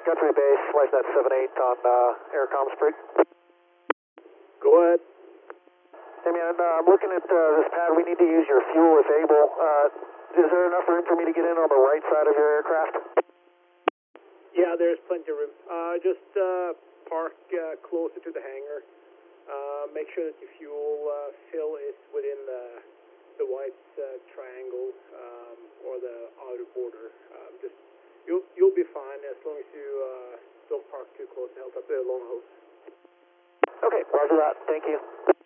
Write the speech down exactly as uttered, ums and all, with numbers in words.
Guthrie Base, LifeNet seven eight on uh, Aircom Sprig. Go ahead. Hey man, uh, I'm looking at uh, this pad. We need to use your fuel if able. Uh, is there enough room for me to get in on the right side of your aircraft? Yeah, there's plenty of room. Uh, just uh, park uh, closer to the hangar. Uh, make sure that your fuel uh, fill is within the the white uh, triangle um, or the outer border. Um, just you'll you'll be fine as long as you uh, don't park too close to help up the long hose. Okay, roger that. Thank you.